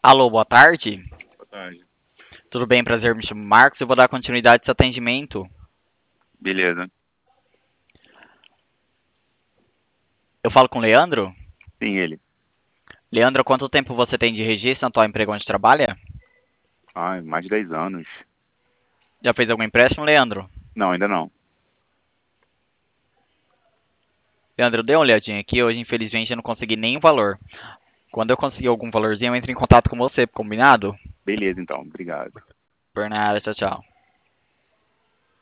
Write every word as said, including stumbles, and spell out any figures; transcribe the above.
Alô, boa tarde. Boa tarde. Tudo bem? Prazer, me chamo Marcos. Eu vou dar continuidade a esse atendimento. Beleza. Eu falo com o Leandro? Sim, ele. Leandro, quanto tempo você tem de registro na tua emprego onde trabalha? Ah, mais de dez anos. Já fez algum empréstimo, Leandro? Não, ainda não. Leandro, dê uma olhadinha aqui. Hoje, infelizmente, eu não consegui nenhum valor. Quando eu conseguir algum valorzinho, eu entro em contato com você, combinado? Beleza, então. Obrigado. Por nada, tchau, tchau.